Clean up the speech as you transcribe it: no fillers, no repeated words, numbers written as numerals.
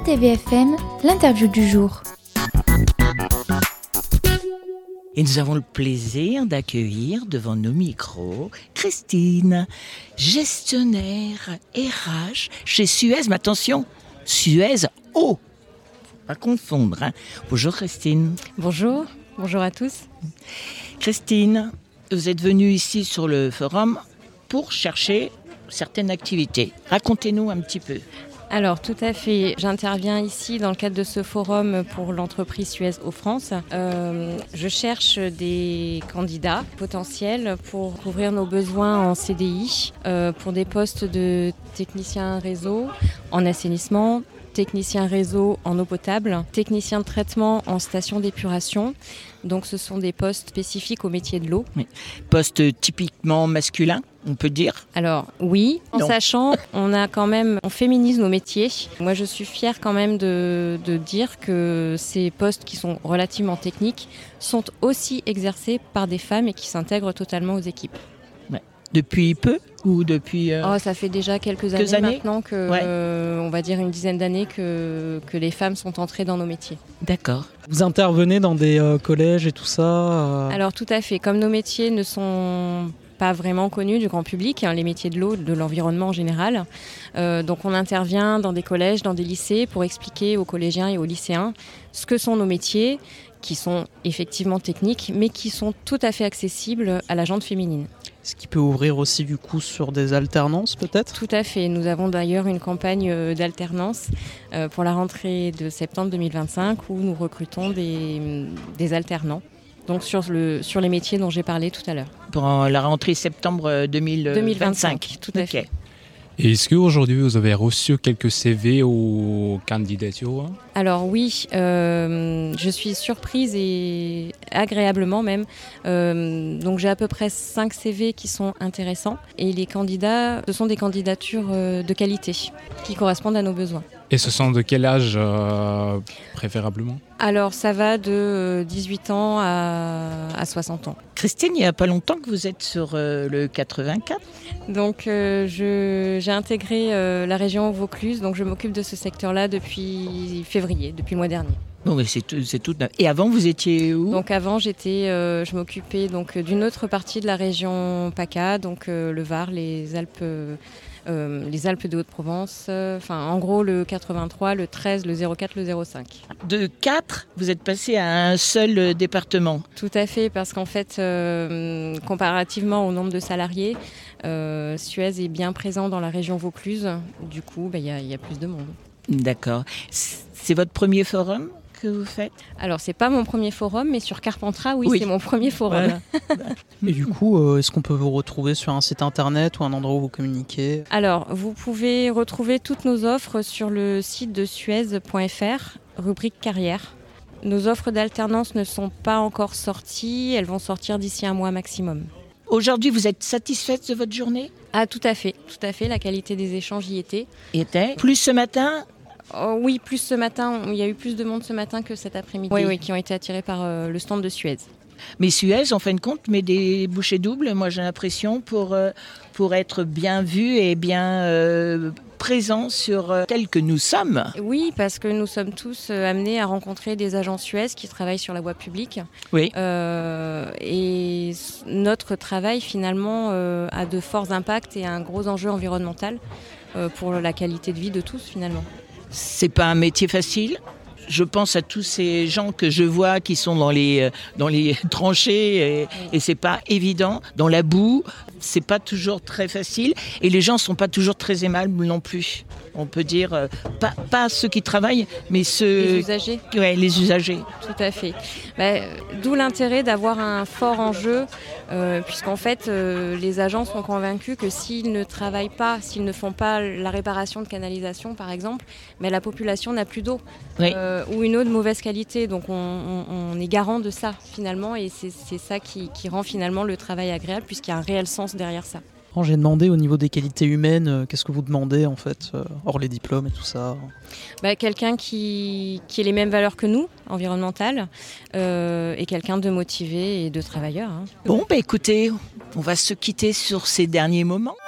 RTVFM, l'interview du jour. Et nous avons le plaisir d'accueillir devant nos micros Christine, gestionnaire RH chez Suez. Mais attention, Suez Eau, faut pas confondre. Bonjour Christine. Bonjour à tous. Christine, vous êtes venue ici sur le forum pour chercher certaines activités. Racontez-nous un petit peu. Alors tout à fait, j'interviens ici dans le cadre de ce forum pour l'entreprise Suez Eau France. Je cherche des candidats potentiels pour couvrir nos besoins en CDI, pour des postes de technicien réseau en assainissement, technicien réseau en eau potable, technicien de traitement en station d'épuration. Donc ce sont des postes spécifiques au métier de l'eau. Oui. Postes typiquement masculins, on peut dire ? Alors oui, en sachant, on féminise nos métiers. Moi je suis fière quand même de dire que ces postes qui sont relativement techniques sont aussi exercés par des femmes et qui s'intègrent totalement aux équipes. Ouais. Depuis peu ou depuis ça fait déjà quelques années maintenant que, on va dire une dizaine d'années que les femmes sont entrées dans nos métiers. D'accord. Vous intervenez dans des collèges et tout ça Alors tout à fait, comme nos métiers ne sont pas vraiment connus du grand public, les métiers de l'eau, de l'environnement en général. Donc on intervient dans des collèges, dans des lycées pour expliquer aux collégiens et aux lycéens ce que sont nos métiers, qui sont effectivement techniques, mais qui sont tout à fait accessibles à la gente féminine. Ce qui peut ouvrir aussi du coup sur des alternances peut-être ? Tout à fait. Nous avons d'ailleurs une campagne d'alternance pour la rentrée de septembre 2025 où nous recrutons des alternants. Donc sur les métiers dont j'ai parlé tout à l'heure. Pour la rentrée septembre 2025. Tout à fait. Et est-ce qu'aujourd'hui vous avez reçu quelques CV ou candidatures ? Alors oui, je suis surprise et agréablement même. Donc j'ai à peu près 5 CV qui sont intéressants et les candidats, ce sont des candidatures de qualité qui correspondent à nos besoins. Et ce sont de quel âge préférablement ? Alors ça va de 18 ans à 60 ans. Christine, il n'y a pas longtemps que vous êtes sur le 84 ? Donc j'ai intégré la région Vaucluse, donc je m'occupe de ce secteur-là depuis février, depuis le mois dernier. Non, mais c'est tout. Et avant, vous étiez où ? Donc avant, je m'occupais donc d'une autre partie de la région PACA, donc le Var, les Alpes de Haute-Provence, en gros le 83, le 13, le 04, le 05. De 4, vous êtes passé à un seul département. Tout à fait, parce qu'en fait, comparativement au nombre de salariés, Suez est bien présent dans la région Vaucluse. Du coup, il y a plus de monde. D'accord. C'est votre premier forum que vous faites ? Alors, c'est pas mon premier forum, mais sur Carpentras, oui. C'est mon premier forum. Voilà. Et du coup, est-ce qu'on peut vous retrouver sur un site internet ou un endroit où vous communiquez ? Alors, vous pouvez retrouver toutes nos offres sur le site de suez.fr, rubrique carrière. Nos offres d'alternance ne sont pas encore sorties, elles vont sortir d'ici un mois maximum. Aujourd'hui, vous êtes satisfaite de votre journée ? Ah, tout à fait. La qualité des échanges y était. Plus ce matin ? Oui, plus ce matin. Il y a eu plus de monde ce matin que cet après-midi. Oui, qui ont été attirés par le stand de Suez. Mais Suez, en fin de compte, met des bouchées doubles, moi j'ai l'impression, pour être bien vu et bien présent sur tel que nous sommes. Oui, parce que nous sommes tous amenés à rencontrer des agents Suez qui travaillent sur la voie publique. Oui. Et notre travail, finalement, a de forts impacts et un gros enjeu environnemental pour la qualité de vie de tous, finalement. C'est pas un métier facile. Je pense à tous ces gens que je vois qui sont dans les tranchées et c'est pas évident. Dans la boue, c'est pas toujours très facile et les gens sont pas toujours très aimables non plus. On peut dire, pas ceux qui travaillent, mais ceux... Les usagers. Ouais, les usagers. Tout à fait. D'où l'intérêt d'avoir un fort enjeu, puisqu'en fait, les agents sont convaincus que s'ils ne travaillent pas, s'ils ne font pas la réparation de canalisation, par exemple, la population n'a plus d'eau. Oui. Ou une eau de mauvaise qualité. Donc on est garant de ça, finalement, et c'est ça qui rend finalement le travail agréable, puisqu'il y a un réel sens derrière ça. J'ai demandé au niveau des qualités humaines, qu'est-ce que vous demandez en fait, hors les diplômes et tout ça ? Quelqu'un qui ait les mêmes valeurs que nous, environnementales, et quelqu'un de motivé et de travailleur. Bon, écoutez, on va se quitter sur ces derniers moments.